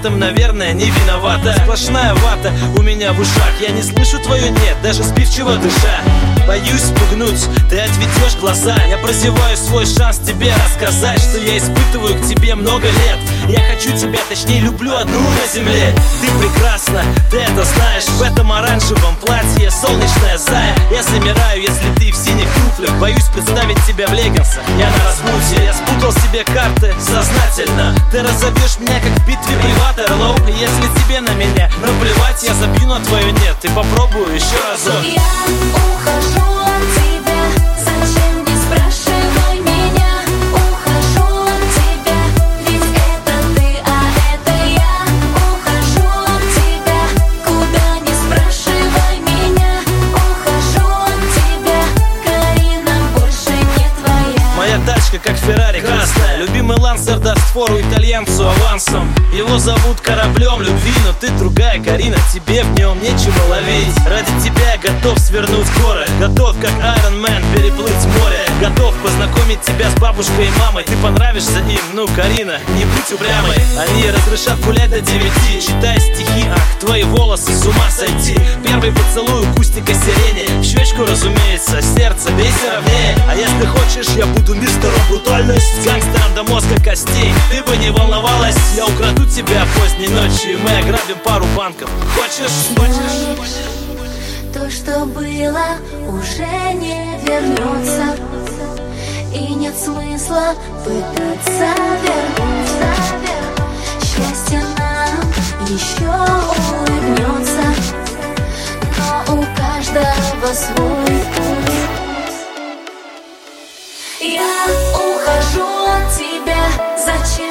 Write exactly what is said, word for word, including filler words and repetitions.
этом, наверное, не виновата. Сплошная вата у меня в ушах, я не слышу твое нет, даже сбивчиво дыша. Боюсь спугнуть, ты отведешь глаза. Я прозеваю свой шанс тебе рассказать, что я испытываю к тебе много лет. Я хочу тебя, точнее люблю одну на земле. Ты прекрасна, ты это знаешь. В этом оранжевом платье солнечная зая. Я замираю, если ты в синих туфлях. Боюсь представить тебя в леггинсах, я на распутье. Я спутал себе карты сознательно. Ты разобьешь меня, как в битве при Ватерлоу. Если тебе на меня наплевать, я забью на твое нет и попробую еще разок. Я ухожу от тебя, зачем не спрашивай меня? Ухожу от тебя, ведь это ты, а это я. Ухожу от тебя, куда не спрашивай меня. Ухожу от тебя, Карина больше не твоя. Моя тачка как Феррари красная. Любимый Лансер даст фору итальянцу авансом. Его зовут кораблем любви, но ты другая, Карина, тебе в нем нечего ловить. Ради тебя я готов свернуть горы, готов как Iron Man переплыть море. Готов познакомить тебя с бабушкой и мамой. Ты понравишься им, ну, Карина, не будь упрямой. Они разрешат гулять до девяти, читай стихи, ах, твои волосы с ума сойти. Первый поцелуй у кустика сирени, в щечку, разумеется, сердце бейся ровнее. А если хочешь, я буду мистером брутальность, гангстером до мозга костей. Ты бы не волновалась, я украду тебя поздней ночью, мы ограбим пару банков. Хочешь? Хочешь? То, что было, уже не вернется, и нет смысла пытаться вернуться. Счастье нам еще улыбнется, но у каждого свой вкус. Я ухожу от тебя, зачем?